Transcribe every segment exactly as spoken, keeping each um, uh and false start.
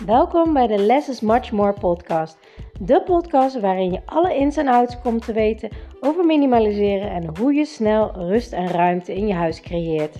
Welkom bij de Less is Much More podcast. De podcast waarin je alle ins en outs komt te weten over minimaliseren en hoe je snel rust en ruimte in je huis creëert.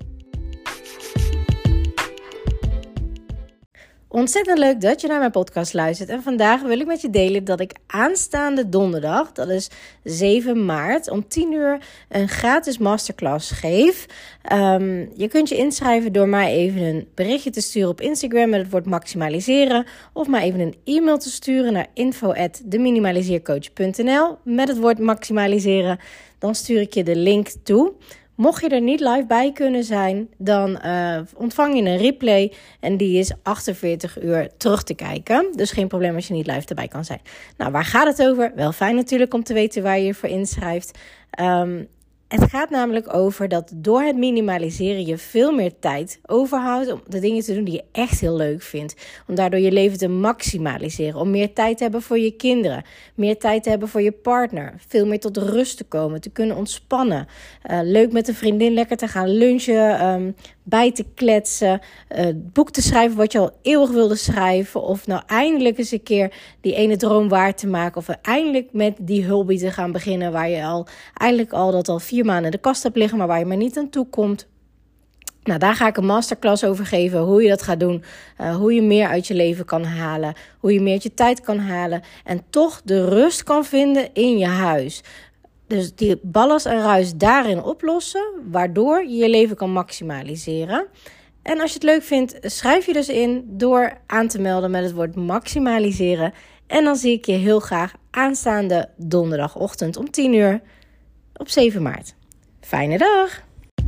Ontzettend leuk dat je naar mijn podcast luistert. En vandaag wil ik met je delen dat ik aanstaande donderdag, dat is zeven maart, om tien uur een gratis masterclass geef. Um, je kunt je inschrijven door mij even een berichtje te sturen op Instagram met het woord maximaliseren. Of maar even een e-mail te sturen naar info at deminimaliseercoach punt n l met het woord maximaliseren. Dan stuur ik je de link toe. Mocht je er niet live bij kunnen zijn, dan uh, ontvang je een replay en die is achtenveertig uur terug te kijken. Dus geen probleem als je niet live erbij kan zijn. Nou, waar gaat het over? Wel fijn natuurlijk om te weten waar je je voor inschrijft. Um, Het gaat namelijk over dat door het minimaliseren je veel meer tijd overhoudt om de dingen te doen die je echt heel leuk vindt. Om daardoor je leven te maximaliseren. Om meer tijd te hebben voor je kinderen. Meer tijd te hebben voor je partner. Veel meer tot rust te komen. Te kunnen ontspannen. Uh, leuk met een vriendin lekker te gaan lunchen. Um, bij te kletsen. Uh, boek te schrijven wat je al eeuwig wilde schrijven. Of nou eindelijk eens een keer die ene droom waar te maken. Of eindelijk met die hobby te gaan beginnen waar je al eigenlijk al dat al vier maanden in de kast hebt liggen, maar waar je maar niet aan toe komt. Nou, daar ga ik een masterclass over geven, hoe je dat gaat doen, uh, hoe je meer uit je leven kan halen, hoe je meer uit je tijd kan halen en toch de rust kan vinden in je huis. Dus die ballast en ruis daarin oplossen, waardoor je je leven kan maximaliseren. En als je het leuk vindt, schrijf je dus in door aan te melden met het woord maximaliseren. En dan zie ik je heel graag aanstaande donderdagochtend om tien uur op zeven maart. Fijne dag!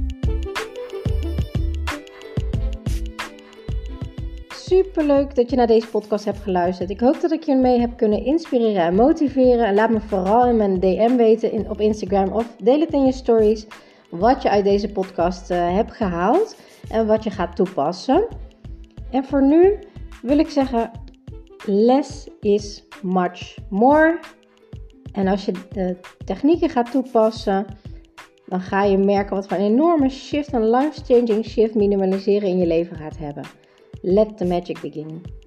Superleuk dat je naar deze podcast hebt geluisterd. Ik hoop dat ik je mee heb kunnen inspireren en motiveren. En laat me vooral in mijn D M weten in, op Instagram of deel het in je stories wat je uit deze podcast uh, hebt gehaald en wat je gaat toepassen. En voor nu wil ik zeggen, less is much more. En als je de technieken gaat toepassen, dan ga je merken wat voor een enorme shift, een life-changing shift minimaliseren in je leven gaat hebben. Let the magic begin.